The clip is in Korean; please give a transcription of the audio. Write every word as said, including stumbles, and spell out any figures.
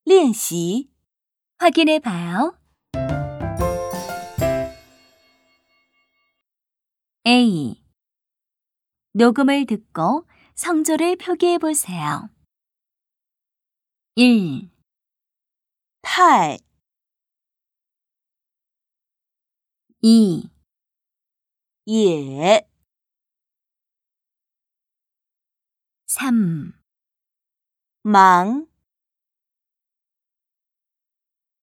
练习 확인해 봐요. A. 녹음을 듣고 성조를 표기해 보세요. 일. 太 이. 也 삼. 忙